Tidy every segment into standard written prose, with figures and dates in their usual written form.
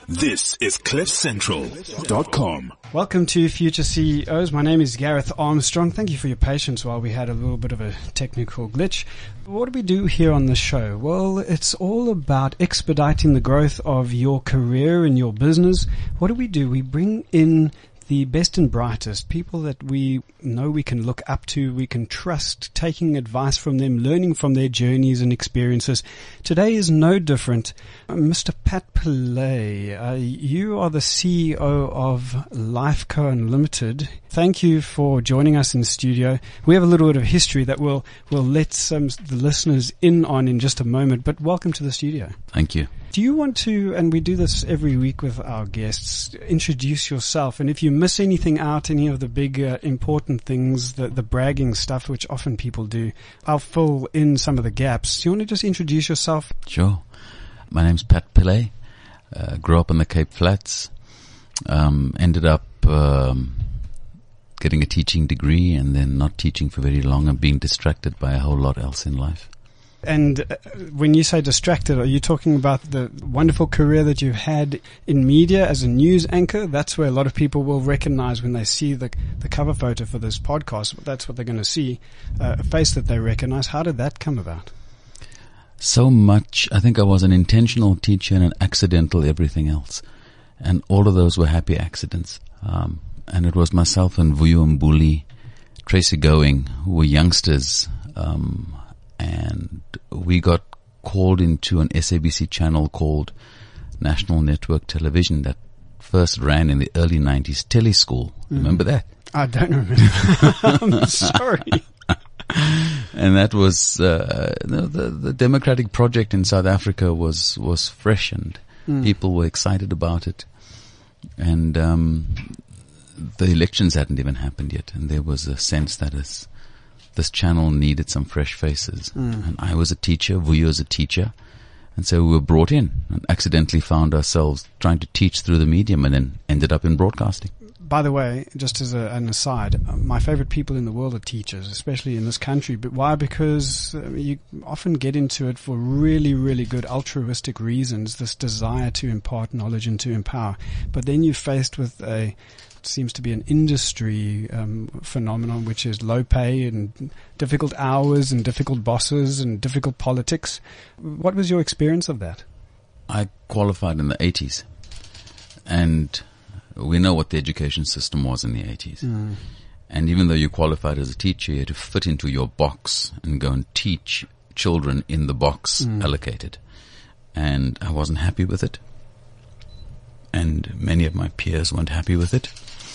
This is CliffCentral.com. Welcome to Future CEOs. My name is Gareth Armstrong. Thank you for your patience while we had a little bit of a technical glitch. What do we do here on the show? Well, it's all about expediting the growth of your career and your business. What do? We bring in the best and brightest, people that we know we can look up to, we can trust, taking advice from them, learning from their journeys and experiences. Today is no different. Mr. Pat Pillay, you are the CEO of Lifeco Unlimited. Thank you for joining us in the studio. We have a little bit of history that we'll let the listeners in on in just a moment, but welcome to the studio. Thank you. Do you want to, and we do this every week with our guests, introduce yourself? And if you miss anything out, any of the big important things, the bragging stuff, which often people do, I'll fill in some of the gaps. Do you want to just introduce yourself? Sure. My name's Pat Pillay. Grew up in the Cape Flats. Ended up getting a teaching degree and then not teaching for very long and being distracted by a whole lot else in life. And when you say distracted, are you talking about the wonderful career that you've had in media as a news anchor? That's where a lot of people will recognize when they see the cover photo for this podcast. That's what they're going to see, a face that they recognize. How did that come about? So much. I think I was an intentional teacher and an accidental everything else. And all of those were happy accidents. And it was myself and Vuyo Mbuli, Tracy Going, who were youngsters, and we got called into an SABC channel called National Network Television that first ran in the early 90s, Teleschool. Remember that? I don't remember. I'm sorry. And that was the democratic project in South Africa was fresh and people were excited about it. And the elections hadn't even happened yet, and there was a sense that this channel needed some fresh faces. And I was a teacher, Vuyo was a teacher, and so we were brought in and accidentally found ourselves trying to teach through the medium and then ended up in broadcasting. By the way, just as an aside, my favorite people in the world are teachers, especially in this country. But why? Because you often get into it for really, really good altruistic reasons, this desire to impart knowledge and to empower. But then you're faced with seems to be an industry phenomenon, which is low pay and difficult hours and difficult bosses and difficult politics. What was your experience of that? I qualified in the 80s, and we know what the education system was in the 80s. And even though you qualified as a teacher, you had to fit into your box and go and teach children in the box allocated. And I wasn't happy with it. And many of my peers weren't happy with it.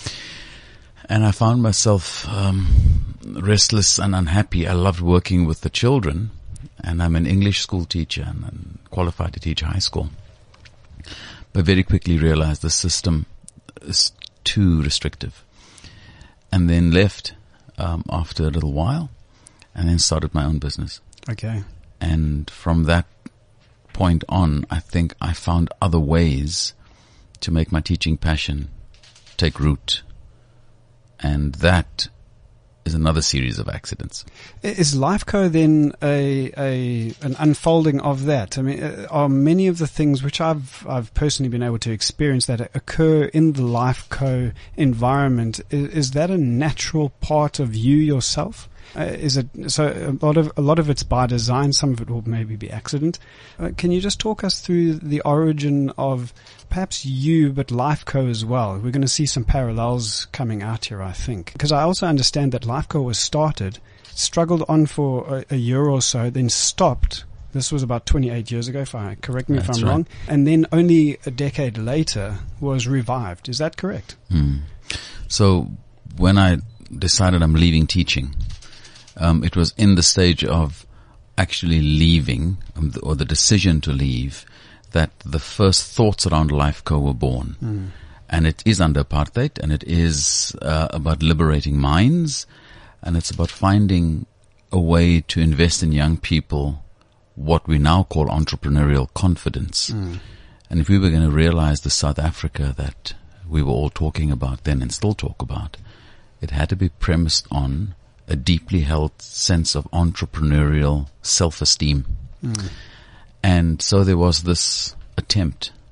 And I found myself restless and unhappy. I loved working with the children, and I'm an English school teacher and I'm qualified to teach high school. But very quickly realized the system is too restrictive. And then left after a little while and then started my own business. Okay. And from that point on, I think I found other ways to make my teaching passion take root. And that is another series of accidents. Is Lifeco then an unfolding of that? I mean, are many of the things which I've personally been able to experience that occur in the Lifeco environment, is that a natural part of you yourself? Is it so? A lot of it's by design. Some of it will maybe be accident. Can you just talk us through the origin of perhaps you, but Lifeco as well? We're going to see some parallels coming out here, I think, because I also understand that Lifeco was started, struggled on for a year or so, then stopped. This was about 28 years ago, correct me if I'm wrong. And then only a decade later was revived. Is that correct? So when I decided I'm leaving teaching, it was in the stage of actually leaving, or the decision to leave, that the first thoughts around Lifeco were born. And it is under apartheid, and it is about liberating minds, and it's about finding a way to invest in young people what we now call entrepreneurial confidence. And if we were going to realize the South Africa that we were all talking about then and still talk about, it had to be premised on a deeply held sense of entrepreneurial self-esteem. And so there was this attempt,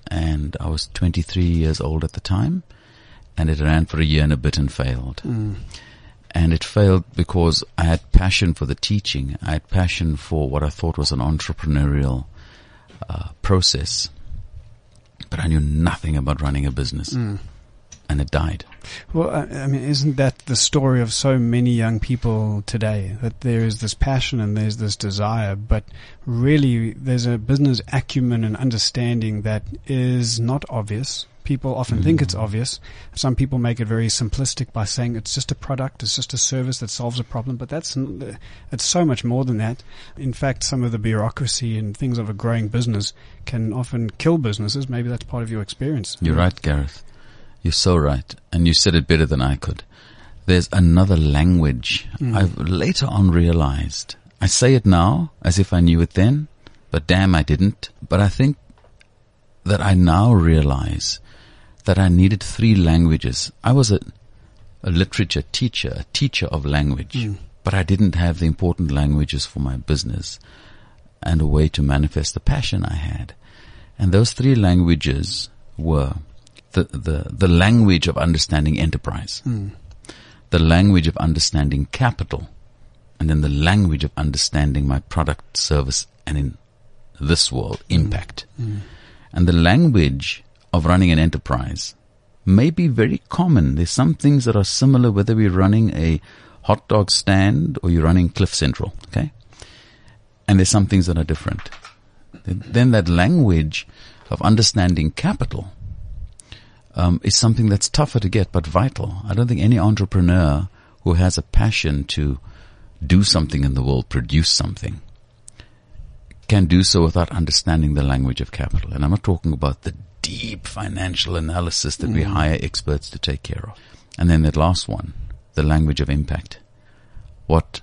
and I was 23 years old at the time, and it ran for a year and a bit and failed. And it failed because I had passion for the teaching. I had passion for what I thought was an entrepreneurial process, but I knew nothing about running a business, and it died. Well, I mean, isn't that the story of so many young people today, that there is this passion and there's this desire, but really there's a business acumen and understanding that is not obvious. People often think it's obvious. Some people make it very simplistic by saying it's just a product, it's just a service that solves a problem, but it's so much more than that. In fact, some of the bureaucracy and things of a growing business can often kill businesses. Maybe that's part of your experience. You're right, Gareth. You're so right. And you said it better than I could. There's another language I've later on realized. I say it now as if I knew it then, but damn, I didn't. But I think that I now realize that I needed 3 languages. I was a literature teacher, a teacher of language, but I didn't have the important languages for my business and a way to manifest the passion I had. And those 3 languages were the language of understanding enterprise, the language of understanding capital, and then the language of understanding my product, service, and in this world, impact. And the language of running an enterprise may be very common. There's some things that are similar whether we're running a hot dog stand or you're running Cliff Central, okay? And there's some things that are different. Then that language of understanding capital is something that's tougher to get but vital. I don't think any entrepreneur who has a passion to do something in the world, produce something, can do so without understanding the language of capital. And I'm not talking about the deep financial analysis that we hire experts to take care of. And then that last one, the language of impact. What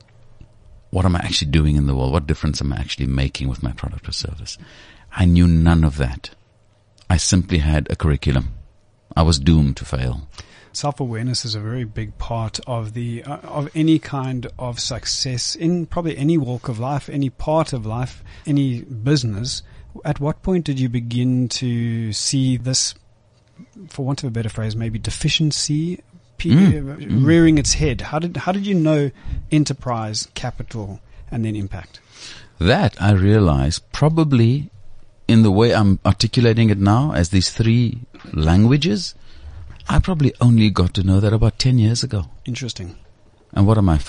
am I actually doing in the world? What difference am I actually making with my product or service? I knew none of that. I simply had a curriculum. I was doomed to fail. Self-awareness is a very big part of of any kind of success in probably any walk of life, any part of life, any business. At what point did you begin to see this, for want of a better phrase, maybe deficiency rearing its head? How did you know enterprise, capital, and then impact? That I realized probably in the way I'm articulating it now as these 3 languages. I probably only got to know that about 10 years ago. Interesting. And what am I,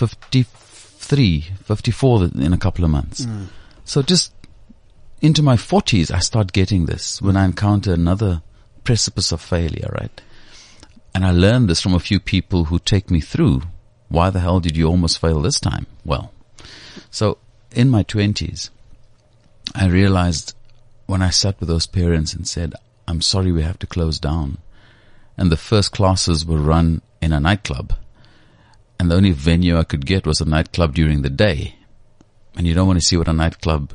54 in a couple of months. So just into my 40s, I start getting this when I encounter another precipice of failure, right? And I learned this from a few people who take me through. Why the hell did you almost fail this time? Well, so in my 20s, I realized when I sat with those parents and said, I'm sorry, we have to close down. And the first classes were run in a nightclub. And the only venue I could get was a nightclub during the day. And you don't want to see what a nightclub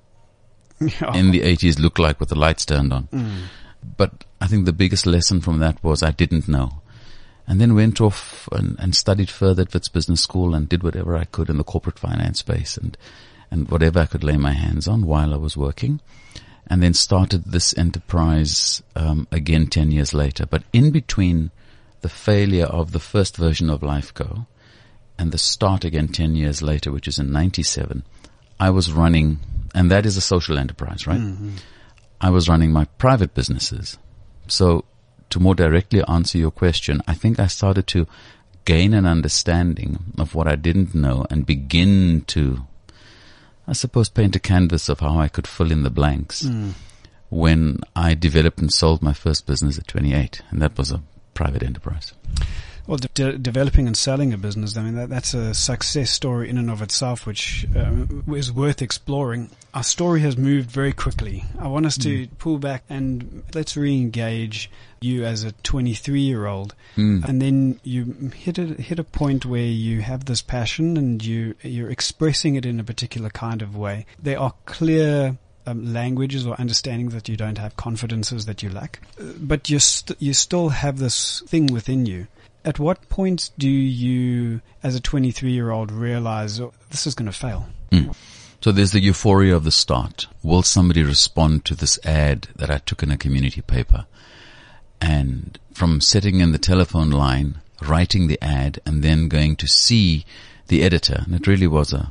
in the 80s looked like with the lights turned on. But I think the biggest lesson from that was I didn't know. And then went off and studied further at Wits Business School and did whatever I could in the corporate finance space and whatever I could lay my hands on while I was working. And then started this enterprise again 10 years later. But in between the failure of the first version of LifeCo and the start again 10 years later, which is in 97, I was running, and that is a social enterprise, right? I was running my private businesses. So to more directly answer your question, I think I started to gain an understanding of what I didn't know and begin to, I suppose, paint a canvas of how I could fill in the blanks when I developed and sold my first business at 28, and that was a private enterprise. Well, developing and selling a business, I mean, that's a success story in and of itself, which is worth exploring. Our story has moved very quickly. I want us to pull back and let's re-engage you as a 23-year-old. And then you hit a point where you have this passion and you're expressing it in a particular kind of way. There are clear languages or understandings that you don't have, confidences that you lack, but you still have this thing within you. At what point do you, as a 23-year-old, realize this is going to fail? So there's the euphoria of the start. Will somebody respond to this ad that I took in a community paper? And from sitting in the telephone line, writing the ad, and then going to see the editor, and it really was a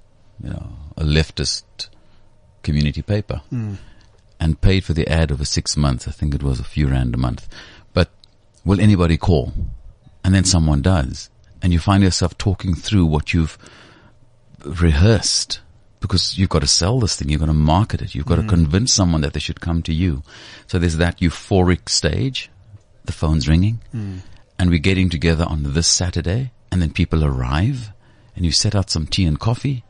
leftist community paper, and paid for the ad over 6 months. I think it was a few rand a month. But will anybody call? And then someone does, and you find yourself talking through what you've rehearsed, because you've got to sell this thing, you've got to market it, you've got to convince someone that they should come to you. So there's that euphoric stage, the phone's ringing, and we're getting together on this Saturday, and then people arrive, and you set out some tea and coffee,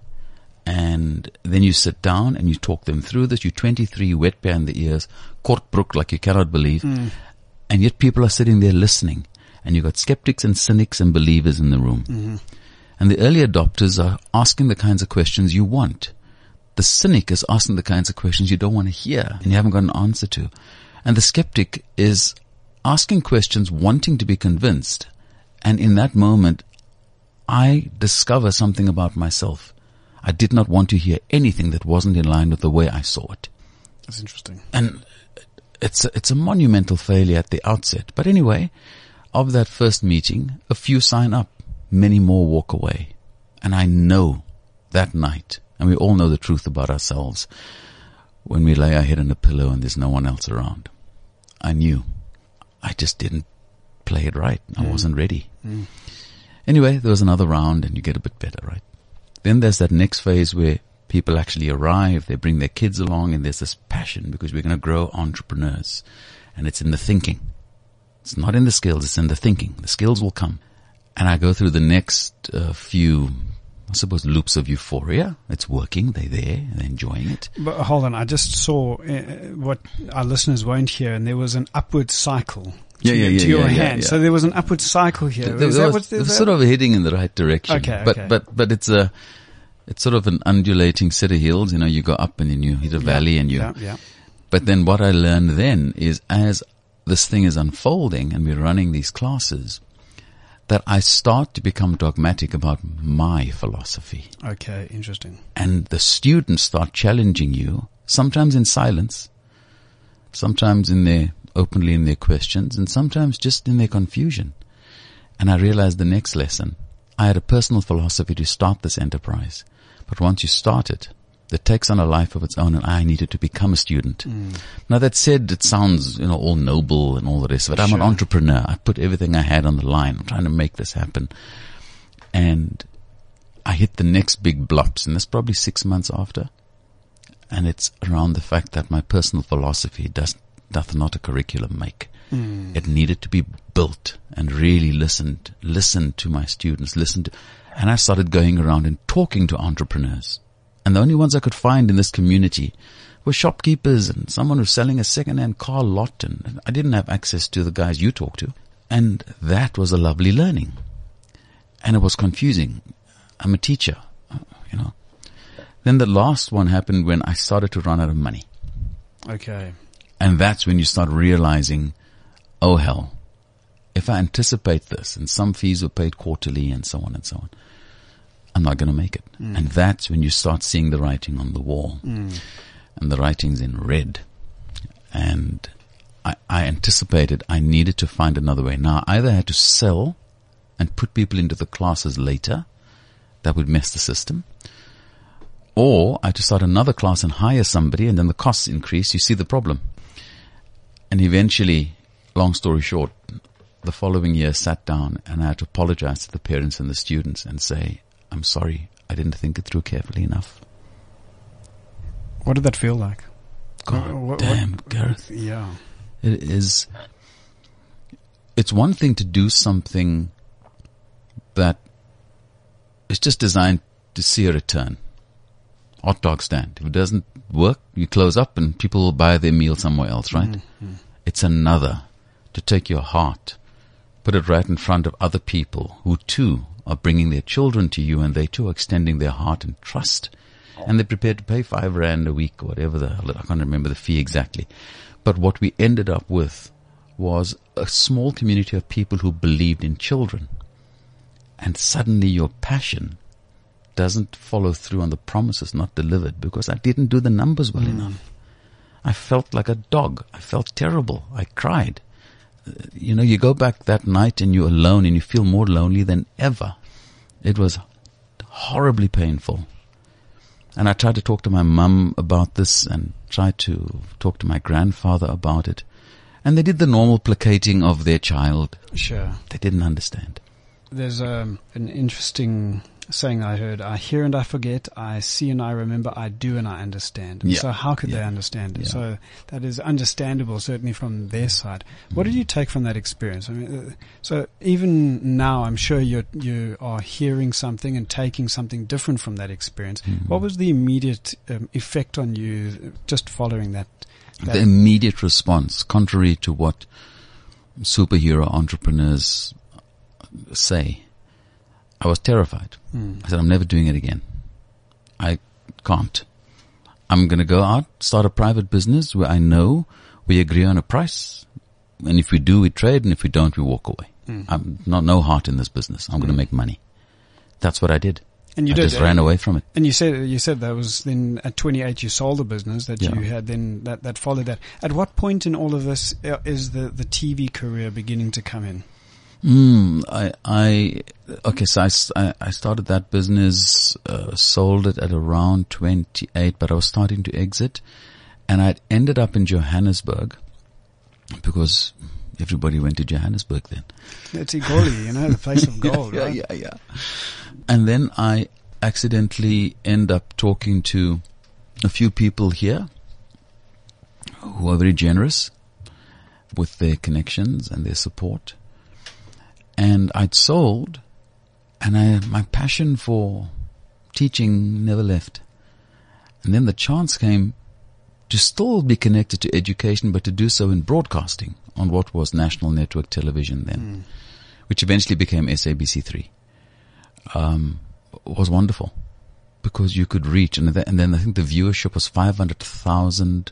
and then you sit down and you talk them through this. You're 23, wet behind the ears, kortbroek like you cannot believe, and yet people are sitting there listening, and you've got skeptics and cynics and believers in the room. And the early adopters are asking the kinds of questions you want. The cynic is asking the kinds of questions you don't want to hear and you haven't got an answer to. And the skeptic is asking questions wanting to be convinced. And in that moment, I discover something about myself. I did not want to hear anything that wasn't in line with the way I saw it. That's interesting. And it's a monumental failure at the outset. But anyway, of that first meeting, a few sign up. Many more walk away. And I know that night, and we all know the truth about ourselves, when we lay our head on a pillow and there's no one else around. I knew. I just didn't play it right. I wasn't ready. Anyway, there was another round and you get a bit better, right? Then there's that next phase where people actually arrive, they bring their kids along, and there's this passion because we're going to grow entrepreneurs. And it's in the thinking. It's not in the skills, it's in the thinking. The skills will come. And I go through the next few, I suppose, loops of euphoria. It's working. They're there. They're enjoying it. But hold on. I just saw what our listeners won't hear, and there was an upward cycle to your hand. So there was an upward cycle here. It was sort of heading in the right direction. Okay. But it's sort of an undulating set of hills. You know, you go up and then you hit a valley and you. Yeah. But then what I learned then is as this thing is unfolding and we're running these classes, that I start to become dogmatic about my philosophy. Okay, interesting. And the students start challenging you, sometimes in silence, sometimes openly in their questions, and sometimes just in their confusion. And I realized the next lesson. I had a personal philosophy to start this enterprise. But once you start it takes on a life of its own, and I needed to become a student. Now that said, it sounds, all noble and all the rest of it. I'm an entrepreneur. I put everything I had on the line. I'm trying to make this happen. And I hit the next big blops, and that's probably 6 months after. And it's around the fact that my personal philosophy doth not a curriculum make. It needed to be built and really listened to my students, and I started going around and talking to entrepreneurs. And the only ones I could find in this community were shopkeepers and someone who's selling a second-hand car lot. And I didn't have access to the guys you talk to. And that was a lovely learning. And it was confusing. I'm a teacher, Then the last one happened when I started to run out of money. Okay. And that's when you start realizing, oh hell, if I anticipate this, and some fees were paid quarterly and so on and so on, I'm not going to make it. And that's when you start seeing the writing on the wall. And the writing's in red. And I anticipated I needed to find another way. Now, I either had to sell and put people into the classes later. That would mess the system. Or I had to start another class and hire somebody, and then the costs increase. You see the problem. And eventually, long story short, the following year sat down and I had to apologize to the parents and the students and say, I'm sorry, I didn't think it through carefully enough. What did that feel like? God damn, Gareth. Yeah. It's one thing to do something that is just designed to see a return. Hot dog stand. If it doesn't work, you close up and people will buy their meal somewhere else, right? It's another to take your heart, put it right in front of other people who too are bringing their children to you, and they too are extending their heart and trust. And they're prepared to pay 5 rand a week or whatever I can't remember the fee exactly. But what we ended up with was a small community of people who believed in children. And suddenly your passion doesn't follow through on the promises not delivered because I didn't do the numbers well enough. I felt like a dog. I felt terrible. I cried. You go back that night and you're alone and you feel more lonely than ever. It was horribly painful. And I tried to talk to my mum about this and tried to talk to my grandfather about it. And they did the normal placating of their child. Sure. They didn't understand. There's an interesting saying I heard: I hear and I forget, I see and I remember, I do and I understand. Yeah. So how could they understand it? Yeah. So that is understandable, certainly from their side. What did you take from that experience? I mean, so even now, I'm sure you are hearing something and taking something different from that experience. What was the immediate effect on you just following that? The immediate response, contrary to what superhero entrepreneurs say, I was terrified. I said, I'm never doing it again. I can't. I'm going to go out, start a private business where I know we agree on a price. And if we do, we trade. And if we don't, we walk away. I'm no heart in this business. I'm going to make money. That's what I did. And you I did. just ran away from it. And you said that was then at 28 you sold the business that you had then that followed that. At what point in all of this is the TV career beginning to come in? So I started that business, sold it at around 28, but I was starting to exit, and I'd ended up in Johannesburg because everybody went to Johannesburg then. It's Igoli, the place of gold, right? Yeah. And then I accidentally end up talking to a few people here who are very generous with their connections and their support. And I'd sold, and my passion for teaching never left. And then the chance came to still be connected to education, but to do so in broadcasting on what was National Network Television then, which eventually became SABC3. Was wonderful because you could reach, and then I think the viewership was 500,000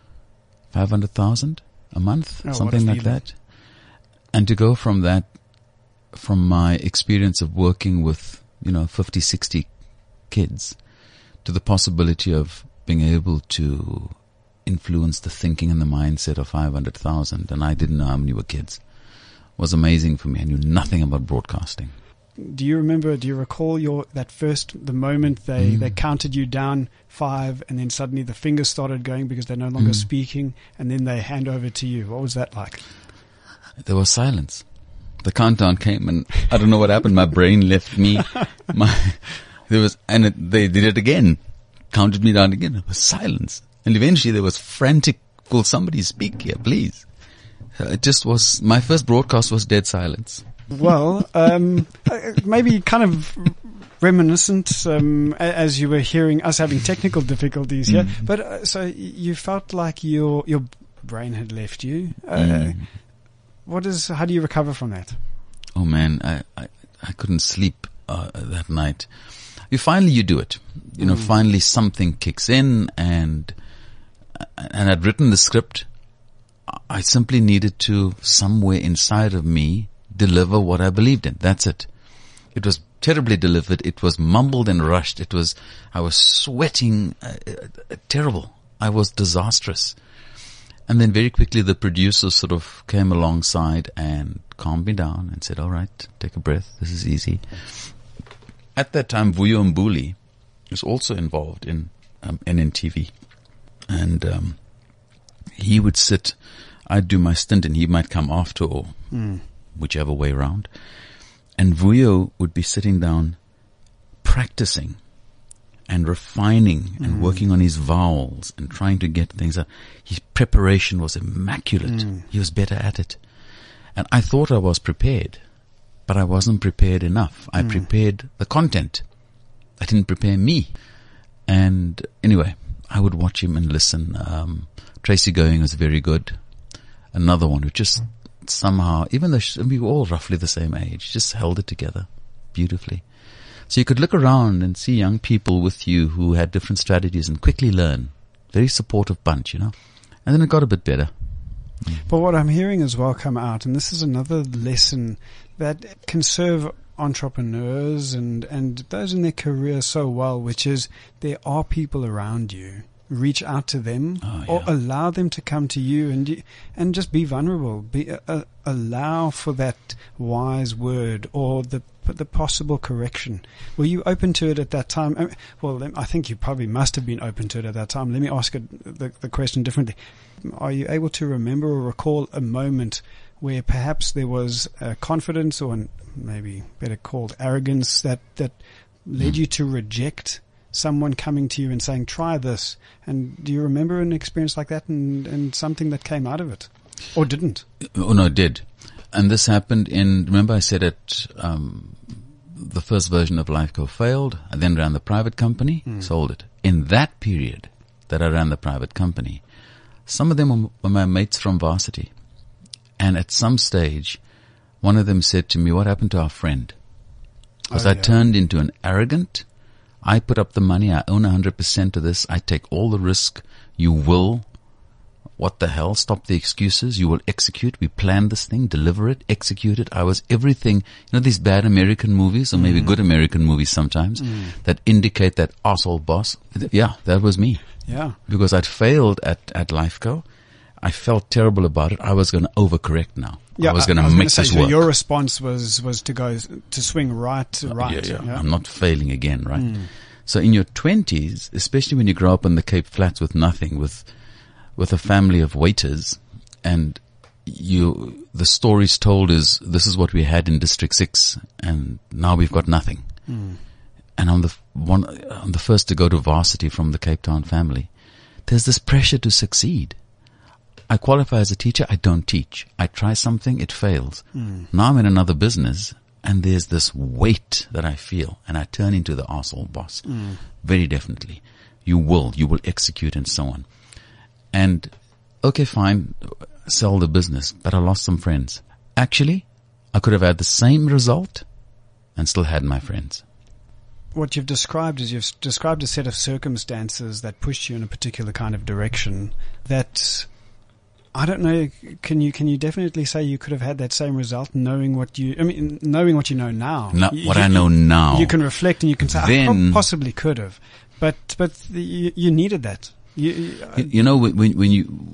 a month, something like that. And to go from that, from my experience of working with, 50, 60 kids, to the possibility of being able to influence the thinking and the mindset of 500,000, and I didn't know how many were kids, was amazing for me. I knew nothing about broadcasting. Do you recall the moment they counted you down 5 and then suddenly the fingers started going because they're no longer speaking, and then they hand over to you? What was that like? There was silence. The countdown came and I don't know what happened. My brain left me. They did it again. Counted me down again. It was silence. And eventually there was frantic, will somebody speak here, please? It just was, my first broadcast was dead silence. Well, maybe kind of reminiscent as you were hearing us having technical difficulties here. But so you felt like your brain had left you. How do you recover from that? Oh man, I couldn't sleep that night. You do it. Finally something kicks in, and I'd written the script. I simply needed to, somewhere inside of me, deliver what I believed in. That's it. It was terribly delivered. It was mumbled and rushed. I was sweating, terrible. I was disastrous. And then very quickly the producer sort of came alongside and calmed me down and said, all right, take a breath. This is easy. At that time, Vuyo Mbuli was also involved in NNTV. And he would sit, I'd do my stint and he might come after or whichever way around. And Vuyo would be sitting down practicing and refining and working on his vowels and trying to get things out. His preparation was immaculate. He was better at it. And I thought I was prepared, but I wasn't prepared enough. I prepared the content. I didn't prepare me. And anyway, I would watch him and listen. Tracy Going was very good. Another one who just somehow, even though we were all roughly the same age, just held it together beautifully. So you could look around and see young people with you who had different strategies and quickly learn. Very supportive bunch, And then it got a bit better. But what I'm hearing as well come out, and this is another lesson that can serve entrepreneurs and those in their career so well, which is there are people around you. Reach out to them or allow them to come to you and just be vulnerable. Allow for that wise word or the possible correction. Were you open to it at that time? Well, I think you probably must have been open to it at that time. Let me ask the question differently. Are you able to remember or recall a moment where perhaps there was confidence, or maybe better called arrogance, that led you to reject someone coming to you and saying, try this? And do you remember an experience like that and something that came out of it? Or didn't? Oh, no, it did. And this happened remember I said it, the first version of Lifeco failed. I then ran the private company, sold it. In that period that I ran the private company, some of them were my mates from varsity. And at some stage, one of them said to me, what happened to our friend? Because I turned into an arrogant. I put up the money. I own 100% of this. I take all the risk. You will. What the hell? Stop the excuses. You will execute. We planned this thing, deliver it, execute it. I was everything. You know these bad American movies, or maybe good American movies sometimes, that indicate that arsehole boss? Yeah, that was me. Yeah. Because I'd failed at Lifeco. I felt terrible about it. I was going to overcorrect now. Yeah, I was going to make this work. So your response was to swing right. Yeah. I'm not failing again, right? So in your 20s, especially when you grow up in the Cape Flats with nothing, with a family of waiters, and the stories told is this is what we had in District 6, and now we've got nothing. And I'm the first to go to varsity from the Cape Town family. There's this pressure to succeed. I qualify as a teacher. I don't teach. I try something. It fails. Now I'm in another business, and there's this weight that I feel, and I turn into the arsehole boss. Very definitely. You will execute, and so on. And okay, fine, sell the business, but I lost some friends. Actually, I could have had the same result and still had my friends. What you've described is you've described a set of circumstances that pushed you in a particular kind of direction that, I don't know, can you definitely say you could have had that same result knowing what you know now? I know now. You can reflect and you can say, I possibly could have. But you needed that. You know, when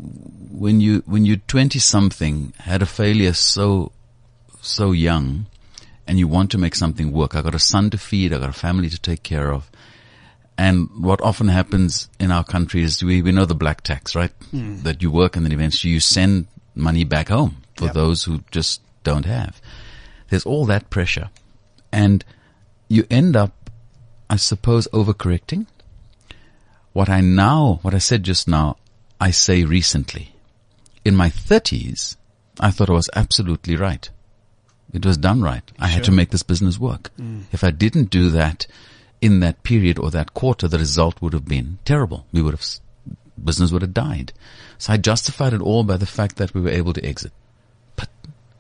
you're 20 something, had a failure so young, and you want to make something work. I got a son to feed. I got a family to take care of. And what often happens in our country is we know the black tax, right? That you work and then eventually you send money back home for those who just don't have. There's all that pressure. And you end up, I suppose, overcorrecting. What I said just now, I say recently. In my 30s, I thought I was absolutely right. It was done right. I had to make this business work. If I didn't do that in that period or that quarter, the result would have been terrible. Business would have died. So I justified it all by the fact that we were able to exit. But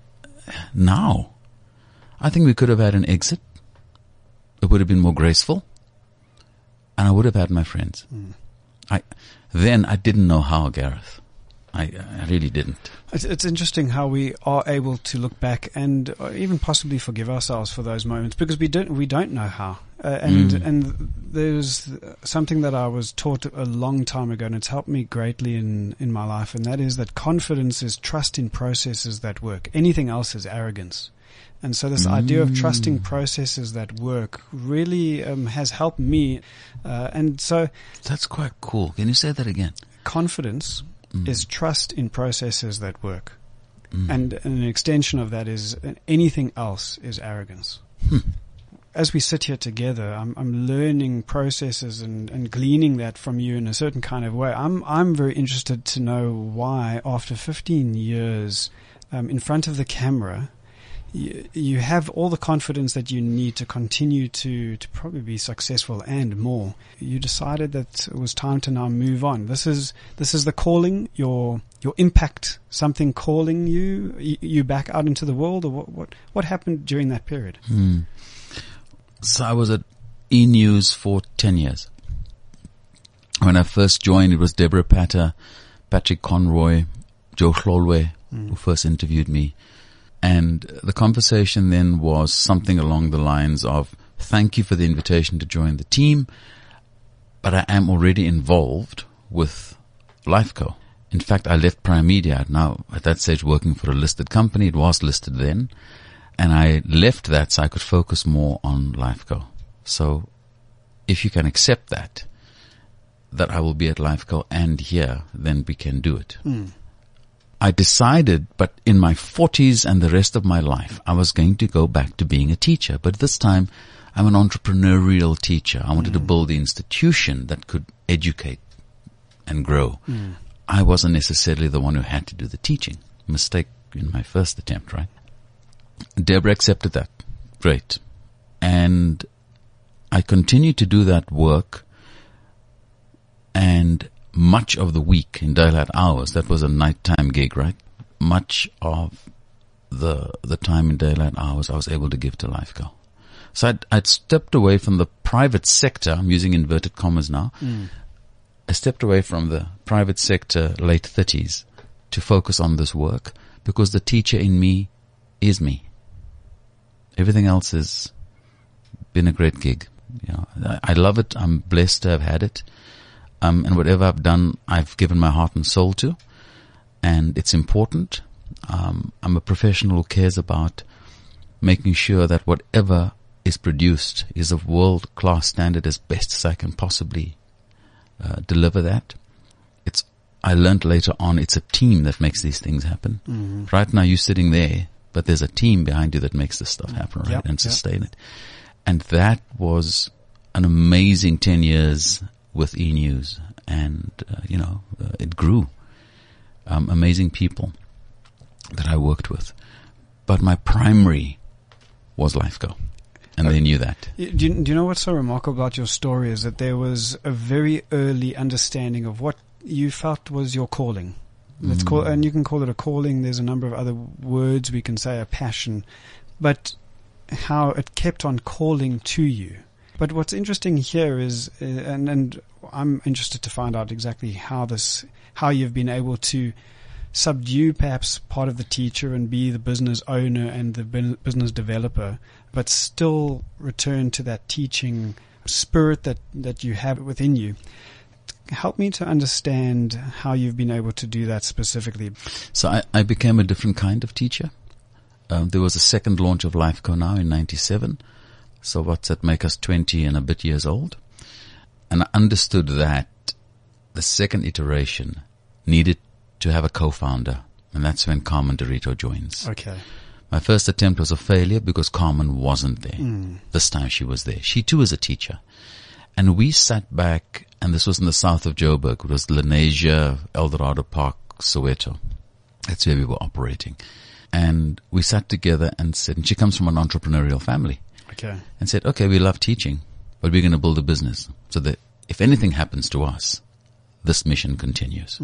now, I think we could have had an exit. It would have been more graceful. And I would have had my friends. I didn't know how, Gareth. I really didn't. It's interesting how we are able to look back and even possibly forgive ourselves for those moments, because we don't know how. And there's something that I was taught a long time ago, and it's helped me greatly in my life, and that is that confidence is trust in processes that work. Anything else is arrogance. And so this idea of trusting processes that work really has helped me. And so that's quite cool. Can you say that again? Confidence is trust in processes that work. And an extension of that is anything else is arrogance. As we sit here together, I'm learning processes and gleaning that from you in a certain kind of way. I'm very interested to know why, after 15 years in front of the camera, you have all the confidence that you need to continue to probably be successful and more. You decided that it was time to now move on. This is the calling, your impact, something calling you back out into the world, or what happened during that period? So I was at E-News for 10 years. When I first joined, it was Deborah Patter, Patrick Conroy, Joe Hlolwe, who first interviewed me. And the conversation then was something along the lines of, thank you for the invitation to join the team, but I am already involved with Lifeco. In fact, I left Prime Media, now at that stage working for a listed company. It was listed then. And I left that so I could focus more on Lifeco. So if you can accept that I will be at Lifeco and here, then we can do it. I decided, but in my 40s and the rest of my life, I was going to go back to being a teacher. But this time, I'm an entrepreneurial teacher. I wanted to build the institution that could educate and grow. I wasn't necessarily the one who had to do the teaching. Mistake in my first attempt, right? Deborah accepted that. Great. And I continued to do that work, and much of the week in daylight hours, that was a nighttime gig, right? Much of the time in daylight hours I was able to give to Lifeco. So I'd stepped away from the private sector. I'm using inverted commas now. I stepped away from the private sector late 30s to focus on this work because the teacher in me is me. Everything else has been a great gig. You know, I love it. I'm blessed to have had it. And whatever I've done, I've given my heart and soul to, and it's important. I'm a professional who cares about making sure that whatever is produced is of world-class standard as best as I can possibly deliver that. I learned later on, it's a team that makes these things happen. Right now you're sitting there, but there's a team behind you that makes this stuff happen, right? And sustain it. And that was an amazing 10 years with E-News, and it grew. Amazing people that I worked with, but my primary was Lifeco, and they knew that. Do you know what's so remarkable about your story is that there was a very early understanding of what you felt was your calling. Let's call, and you can call it a calling. There's a number of other words we can say, a passion, but how it kept on calling to you. But what's interesting here is, and I'm interested to find out exactly how you've been able to subdue perhaps part of the teacher and be the business owner and the business developer, but still return to that teaching spirit that you have within you. Help me to understand how you've been able to do that specifically. So I became a different kind of teacher. There was a second launch of Lifeco now in 97. So what's that make us 20 and a bit years old? And I understood that the second iteration needed to have a co-founder. And that's when Carmen Dorito joins. Okay. My first attempt was a failure because Carmen wasn't there. This time she was there. She too is a teacher. And we sat back, and this was in the south of Joburg. It was Lenasia, Eldorado Park, Soweto. That's where we were operating. And we sat together and said, and she comes from an entrepreneurial family. Okay. And said, okay, we love teaching, but we're going to build a business so that if anything happens to us, this mission continues.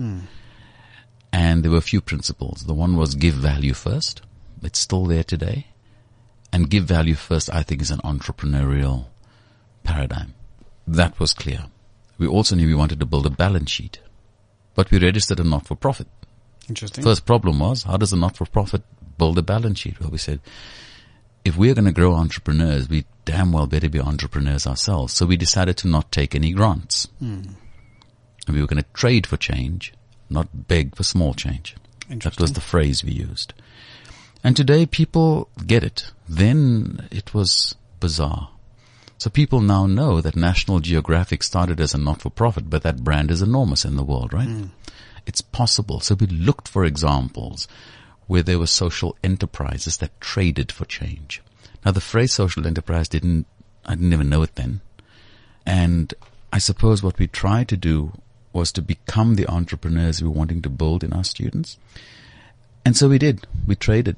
And there were a few principles. The one was give value first. It's still there today. And give value first, I think, is an entrepreneurial paradigm. That was clear. We also knew we wanted to build a balance sheet, but we registered a not-for-profit. Interesting. First problem was, how does a not-for-profit build a balance sheet? Well, we said, if we're going to grow entrepreneurs, we damn well better be entrepreneurs ourselves. So we decided to not take any grants. And we were going to trade for change, not beg for small change. That was the phrase we used. And today people get it. Then it was bizarre. So people now know that National Geographic started as a not-for-profit, but that brand is enormous in the world, right? It's possible. So we looked for examples where there were social enterprises that traded for change. Now the phrase social enterprise I didn't even know it then. And I suppose what we tried to do was to become the entrepreneurs we were wanting to build in our students. And so we did. We traded.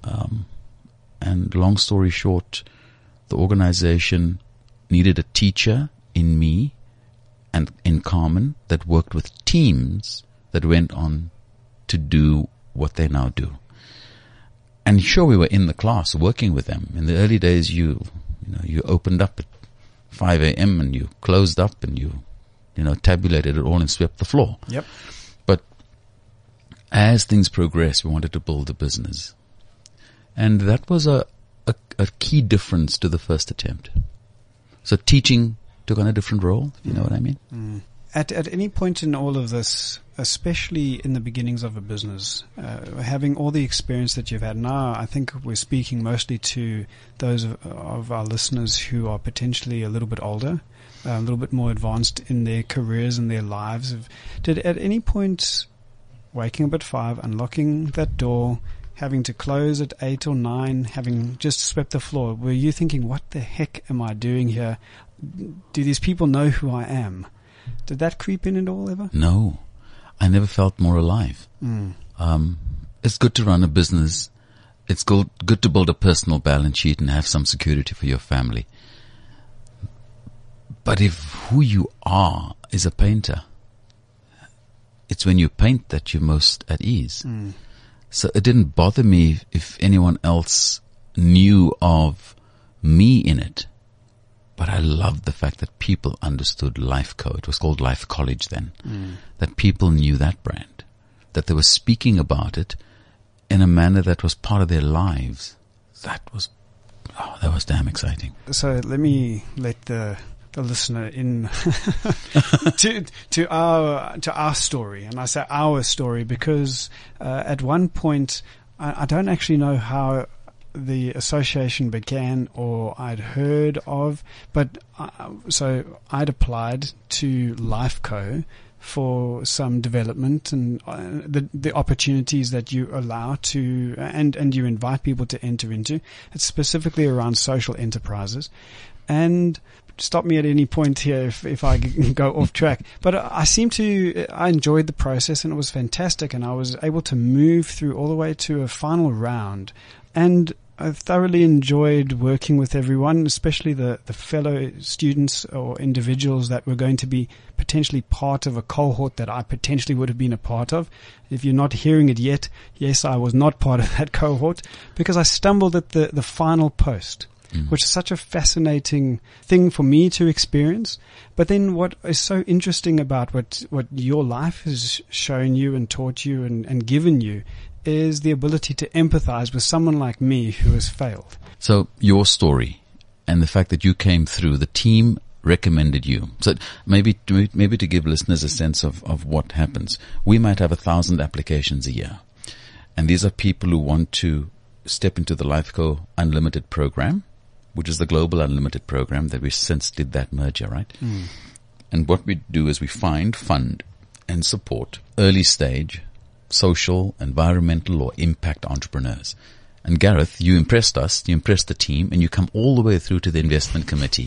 And long story short, the organization needed a teacher in me and in Carmen that worked with teams that went on to do what they now do. And sure, we were in the class working with them. In the early days, you opened up at 5 a.m. and you closed up and you tabulated it all and swept the floor. Yep. But as things progressed, we wanted to build a business. And that was a key difference to the first attempt. So teaching took on a different role, if you know what I mean. Mm. At any point in all of this, especially in the beginnings of a business, having all the experience that you've had now, I think we're speaking mostly to those of our listeners who are potentially a little bit older, a little bit more advanced in their careers and their lives. Did at any point, waking up at 5, unlocking that door, having to close at 8 or 9, having just swept the floor, were you thinking, what the heck am I doing here? Do these people know who I am? Did that creep in at all ever? No. I never felt more alive. It's good to run a business. It's good to build a personal balance sheet and have some security for your family. But if who you are is a painter, it's when you paint that you're most at ease. So it didn't bother me if anyone else knew of me in it. But I loved the fact that people understood Lifeco. It was called Life College then. That people knew that brand. That they were speaking about it in a manner that was part of their lives. That was damn exciting. So let me let the listener in to our story. And I say our story because at one point, I don't actually know how the association began or I'd heard of, but so I'd applied to Lifeco for some development and the opportunities that you allow to and you invite people to enter into. It's specifically around social enterprises. And stop me at any point here if I go off track. But I enjoyed the process and it was fantastic, and I was able to move through all the way to a final round. And I thoroughly enjoyed working with everyone, especially the fellow students or individuals that were going to be potentially part of a cohort that I potentially would have been a part of. If you're not hearing it yet, yes, I was not part of that cohort because I stumbled at the final post, which is such a fascinating thing for me to experience. But then what is so interesting about what your life has shown you and taught you and given you is the ability to empathize with someone like me who has failed. So your story and the fact that you came through, the team recommended you. So maybe to give listeners a sense of what happens. We might have 1,000 applications a year. And these are people who want to step into the Lifeco Unlimited program, which is the global unlimited program that we since did that merger, right? And what we do is we find, fund, and support early stage social, environmental, or impact entrepreneurs. And Gareth, you impressed us, you impressed the team, and you come all the way through to the investment committee.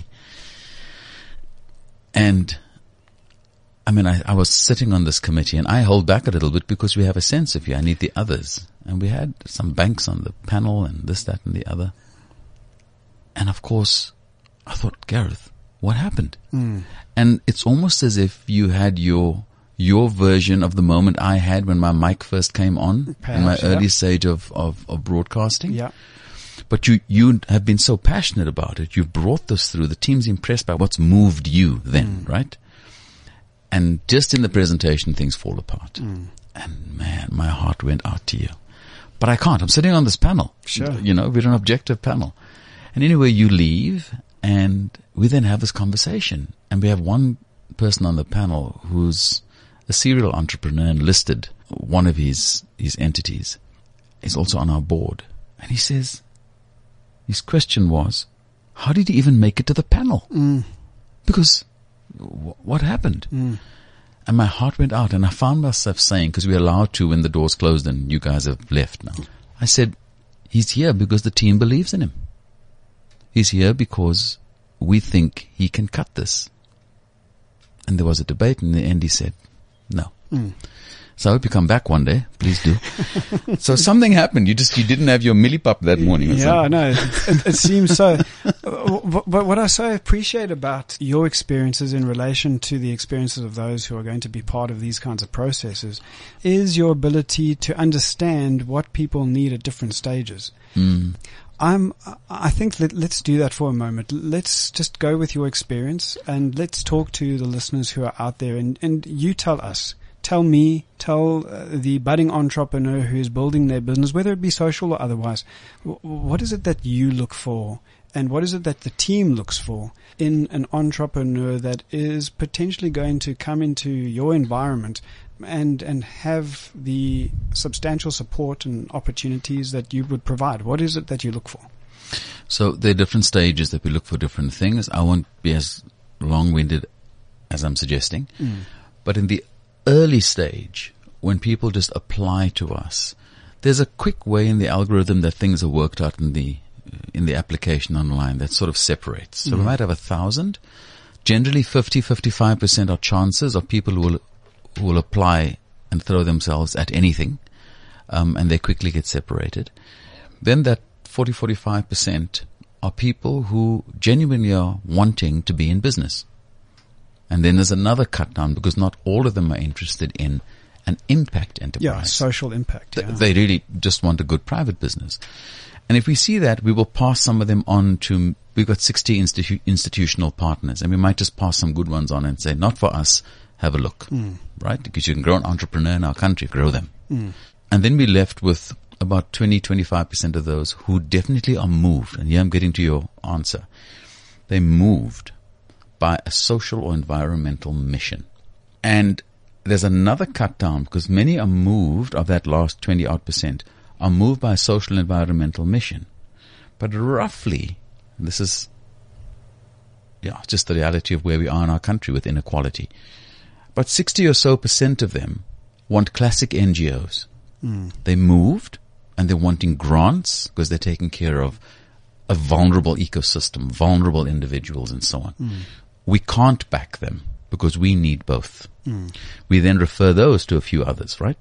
And I mean, I was sitting on this committee and I hold back a little bit because we have a sense of you. I need the others. And we had some banks on the panel and this, that, and the other. And of course, I thought, Gareth, what happened? And it's almost as if you had your version of the moment I had when my mic first came on. Perhaps, in my early stage of broadcasting. Yeah. But you have been so passionate about it. You've brought this through. The team's impressed by what's moved you then, right? And just in the presentation, things fall apart. And man, my heart went out to you. But I can't. I'm sitting on this panel. Sure. You know, we're an objective panel. And anyway, you leave and we then have this conversation. And we have one person on the panel who's a serial entrepreneur and listed one of his entities. He's also on our board. And he says, his question was, how did he even make it to the panel? Because what happened? And my heart went out and I found myself saying, because we're allowed to when the doors closed and you guys have left now. I said, he's here because the team believes in him. He's here because we think he can cut this. And there was a debate and in the end he said, no. So I hope you come back one day. Please do. So something happened. You didn't have your millipap that morning. Yeah, I know. It seems so. But what I so appreciate about your experiences in relation to the experiences of those who are going to be part of these kinds of processes is your ability to understand what people need at different stages. I think let's do that for a moment. Let's just go with your experience and let's talk to the listeners who are out there and you tell us. tell the budding entrepreneur who is building their business, whether it be social or otherwise, what is it that you look for? And what is it that the team looks for in an entrepreneur that is potentially going to come into your environment and have the substantial support and opportunities that you would provide? What is it that you look for? So there are different stages that we look for different things. I won't be as long-winded as I'm suggesting. But in the early stage, when people just apply to us, there's a quick way in the algorithm that things are worked out in the application online that sort of separates. So we might have 1,000. Generally 55% are chances of people who will apply and throw themselves at anything, and they quickly get separated. Then that 45% are people who genuinely are wanting to be in business. And then there's another cut down because not all of them are interested in an impact enterprise. Yeah, social impact. Yeah. They really just want a good private business. And if we see that, we will pass some of them on to, we've got 60 institutional partners, and we might just pass some good ones on and say, not for us, have a look, right? Because you can grow an entrepreneur in our country, grow them. And then we're left with about 20-25% of those who definitely are moved. And here I'm getting to your answer. They're moved by a social or environmental mission. And there's another cut down because many are moved, of that last 20-odd%, are moved by a social environmental mission. But roughly, this is just the reality of where we are in our country with inequality. But 60 or so% of them want classic NGOs. They moved and they're wanting grants because they're taking care of a vulnerable ecosystem, vulnerable individuals and so on. We can't back them because we need both. We then refer those to a few others, right?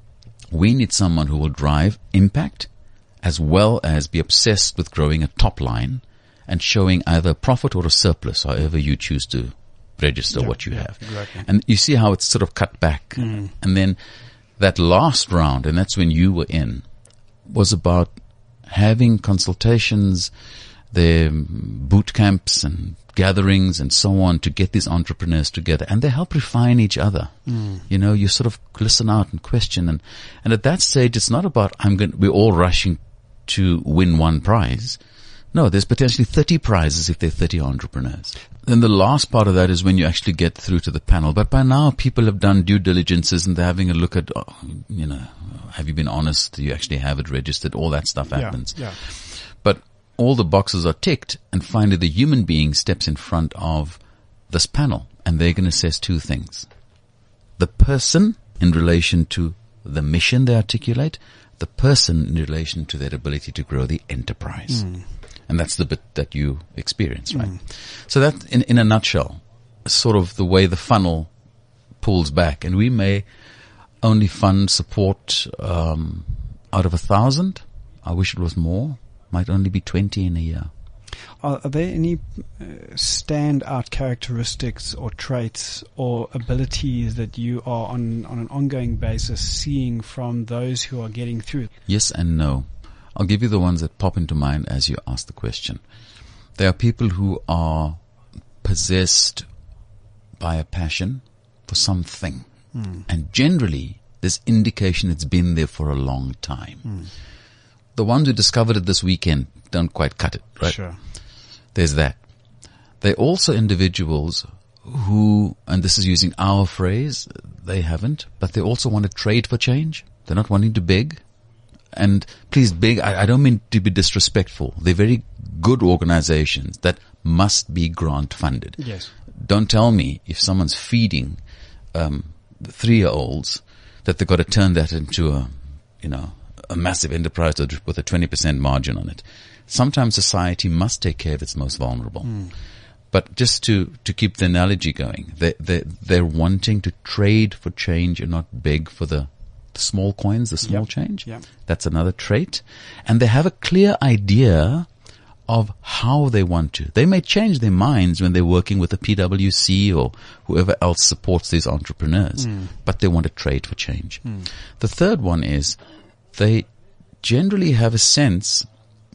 We need someone who will drive impact as well as be obsessed with growing a top line and showing either a profit or a surplus, however you choose to register what you have. Exactly. And you see how it's sort of cut back. And then that last round, and that's when you were in, was about having consultations, their boot camps and gatherings and so on to get these entrepreneurs together, and they help refine each other. You know, you sort of listen out and question, and at that stage it's not about we're all rushing to win one prize. No, there's potentially 30 prizes if there are 30 entrepreneurs. Then the last part of that is when you actually get through to the panel. But by now people have done due diligences and they're having a look at, have you been honest? Do you actually have it registered? All that stuff happens. But all the boxes are ticked, and finally the human being steps in front of this panel, and they're going to assess two things. The person in relation to the mission they articulate, the person in relation to their ability to grow the enterprise. And that's the bit that you experience, right? So that, in a nutshell, is sort of the way the funnel pulls back. And we may only fund support out of 1,000. I wish it was more. Might only be 20 in a year. Are there any standout characteristics or traits or abilities that you are on an ongoing basis seeing from those who are getting through? Yes and no. I'll give you the ones that pop into mind as you ask the question. There are people who are possessed by a passion for something. And generally, there's indication it's been there for a long time. The ones who discovered it this weekend don't quite cut it, right? Sure. There's that. They're also individuals who, and this is using our phrase, they haven't, but they also want to trade for change. They're not wanting to beg. And please, beg, I don't mean to be disrespectful. They're very good organizations that must be grant funded. Yes. Don't tell me if someone's feeding 3-year-olds that they've got to turn that into a massive enterprise with a 20% margin on it. Sometimes society must take care of its most vulnerable. But just to keep the analogy going, they're wanting to trade for change and not beg for the small coins, the small change. That's another trait. And they have a clear idea of how they want to. They may change their minds when they're working with the PwC or whoever else supports these entrepreneurs, but they want to trade for change. The third one is they generally have a sense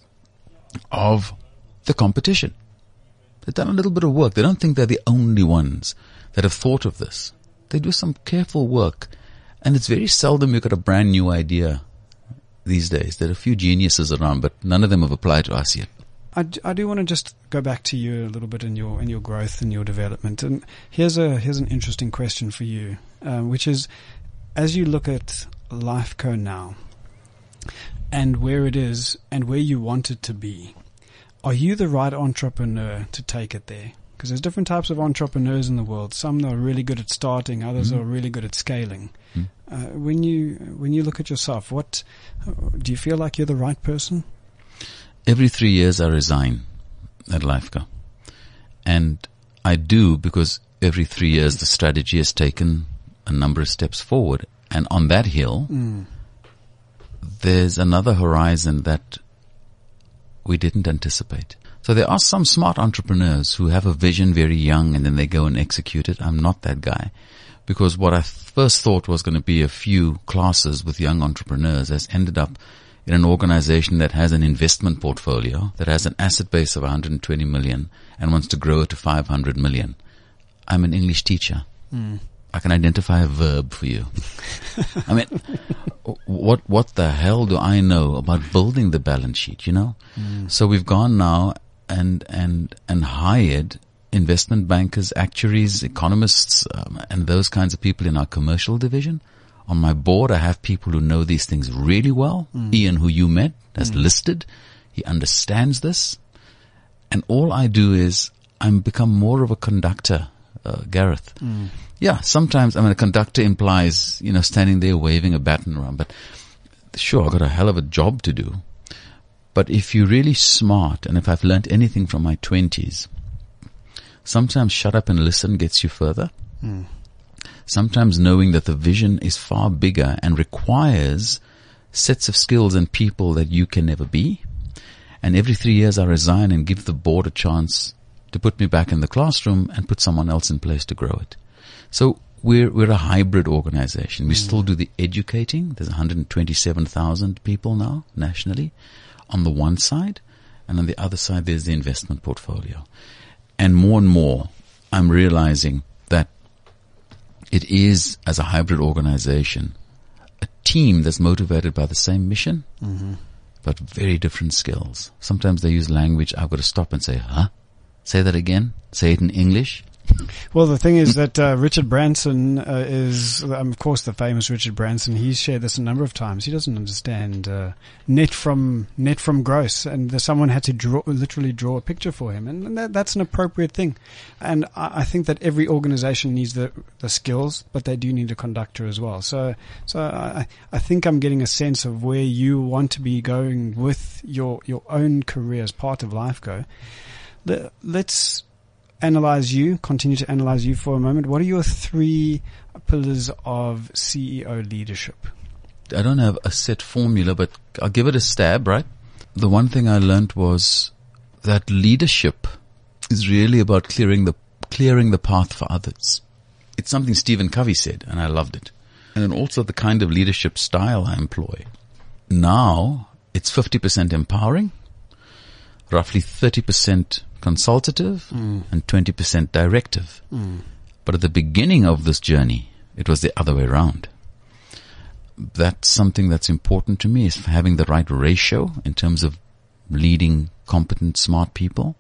of the competition. They've done a little bit of work. They don't think they're the only ones that have thought of this. They do some careful work And it's very seldom you got a brand new idea these days. There are a few geniuses around, but none of them have applied to us yet. I do want to just go back to you a little bit in your growth and your development. And here's an interesting question for you, which is, as you look at LifeCo now and where it is and where you want it to be, are you the right entrepreneur to take it there? Because there's different types of entrepreneurs in the world. Some are really good at starting, others are really good at scaling. When you look at yourself, what do you feel like you're the right person? Every 3 years I resign at LifeCo. And I do because every 3 years the strategy has taken a number of steps forward. And on that hill, there's another horizon that we didn't anticipate. So there are some smart entrepreneurs who have a vision very young and then they go and execute it. I'm not that guy, because what I first thought was going to be a few classes with young entrepreneurs has ended up in an organization that has an investment portfolio, that has an asset base of 120 million and wants to grow it to 500 million. I'm an English teacher. I can identify a verb for you. I mean, what the hell do I know about building the balance sheet, you know? So we've gone now and hired investment bankers, actuaries, economists, and those kinds of people in our commercial division. On my board, I have people who know these things really well. Ian, who you met, has listed. He understands this. And all I do is I'm become more of a conductor, Gareth. Yeah, sometimes, a conductor implies, standing there waving a baton around. But sure, I've got a hell of a job to do. But if you're really smart, and if I've learned anything from my 20s, sometimes shut up and listen gets you further. Sometimes knowing that the vision is far bigger and requires sets of skills and people that you can never be. And every 3 years I resign and give the board a chance to put me back in the classroom and put someone else in place to grow it. So we're a hybrid organization. We still do the educating. There's 127,000 people now nationally on the one side, and on the other side there's the investment portfolio. And more I'm realizing that it is, as a hybrid organization, a team that's motivated by the same mission, but very different skills. Sometimes they use language I've got to stop and say, huh? Say that again? Say it in English? Well, the thing is that Richard Branson is, of course, the famous Richard Branson. He's shared this a number of times. He doesn't understand net from gross, and someone had to literally draw a picture for him, and that's an appropriate thing. And I think that every organization needs the skills, but they do need a conductor as well. So I think I'm getting a sense of where you want to be going with your own career as part of LifeCo. Let's continue to analyze you for a moment. What are your 3 pillars of CEO leadership? I don't have a set formula, but I'll give it a stab, right? The one thing I learned was that leadership is really about clearing the path for others. It's something Stephen Covey said, and I loved it. And then also the kind of leadership style I employ. Now, it's 50% empowering, roughly 30% consultative, and 20% directive. But at the beginning of this journey, it was the other way around. That's something that's important to me, is having the right ratio in terms of leading competent, smart people.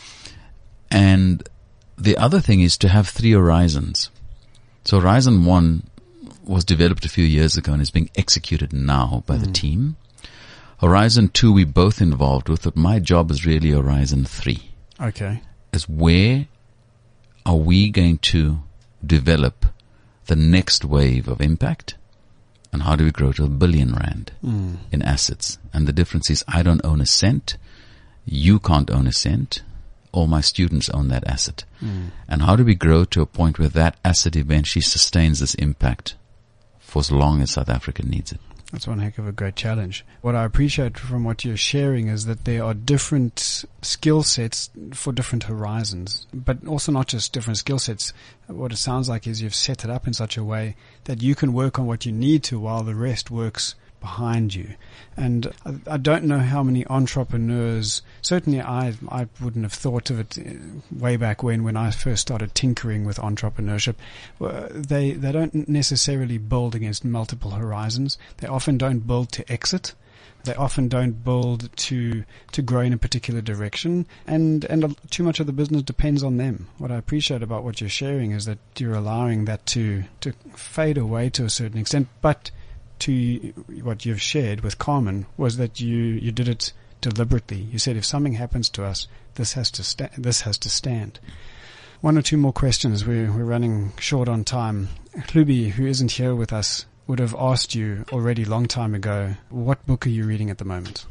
And the other thing is to have 3 horizons. So Horizon 1 was developed a few years ago and is being executed now by the team. Horizon 2 we're both involved with, but my job is really Horizon 3. Okay. Is where are we going to develop the next wave of impact, and how do we grow to R1 billion in assets? And the difference is I don't own a cent, you can't own a cent, all my students own that asset. And how do we grow to a point where that asset eventually sustains this impact for as long as South Africa needs it? That's one heck of a great challenge. What I appreciate from what you're sharing is that there are different skill sets for different horizons, but also not just different skill sets. What it sounds like is you've set it up in such a way that you can work on what you need to while the rest works behind you. And I don't know how many entrepreneurs, certainly I wouldn't have thought of it way back when I first started tinkering with entrepreneurship. They don't necessarily build against multiple horizons. They often don't build to exit. They often don't build to grow in a particular direction, and too much of the business depends on them. What I appreciate about what you're sharing is that you're allowing that to fade away to a certain extent, but to what you've shared with Carmen was that you did it deliberately. You said, if something happens to us, this has to stand. One or two more questions. We're running short on time. Hlubi, who isn't here with us, would have asked you already long time ago, what book are you reading at the moment?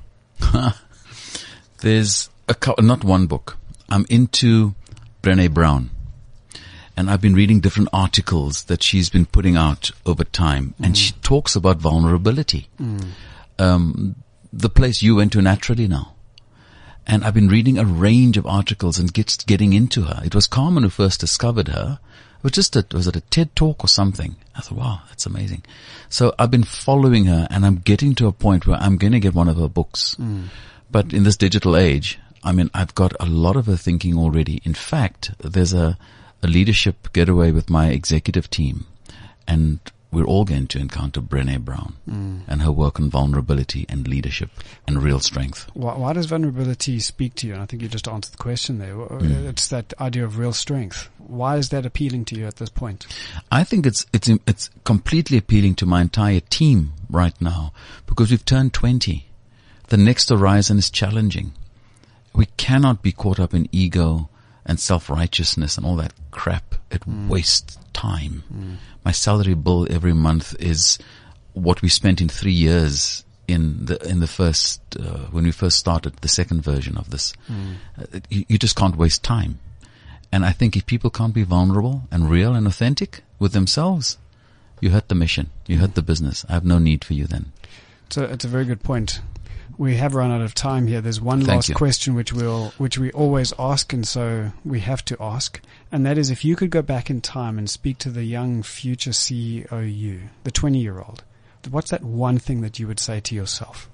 There's not one book. I'm into Brené Brown. And I've been reading different articles that she's been putting out over time. And she talks about vulnerability. The place you went to naturally now. And I've been reading a range of articles and getting into her. It was Carmen who first discovered her. It was it a TED talk or something? I thought, wow, that's amazing. So I've been following her, and I'm getting to a point where I'm going to get one of her books. But in this digital age, I mean, I've got a lot of her thinking already. In fact, there's a leadership getaway with my executive team, and we're all going to encounter Brené Brown and her work on vulnerability and leadership and real strength. Why does vulnerability speak to you? And I think you just answered the question there. It's that idea of real strength. Why is that appealing to you at this point? I think it's completely appealing to my entire team right now, because we've turned 20. The next horizon is challenging. We cannot be caught up in ego and self-righteousness and all that crap. It wastes time. My salary bill every month is what we spent in 3 years in the first, when we first started the second version of this. You just can't waste time. And I think if people can't be vulnerable and real and authentic with themselves, you hurt the mission. You hurt the business. I have no need for you then. So it's a very good point. We have run out of time here. There's one last question which we always ask, and so we have to ask, and that is, if you could go back in time and speak to the young future CEO you, the 20-year-old, what's that one thing that you would say to yourself?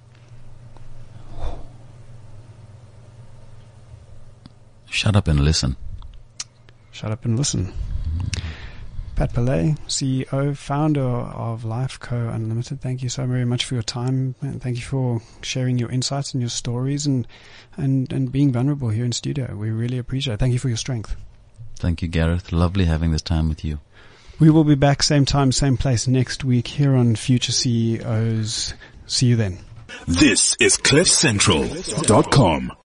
Shut up and listen. Shut up and listen. Pat Pillay, CEO, founder of Life Co Unlimited. Thank you so very much for your time, and thank you for sharing your insights and your stories and being vulnerable here in studio. We really appreciate it. Thank you for your strength. Thank you, Gareth. Lovely having this time with you. We will be back same time, same place next week here on Future CEOs. See you then. This is CliffCentral.com.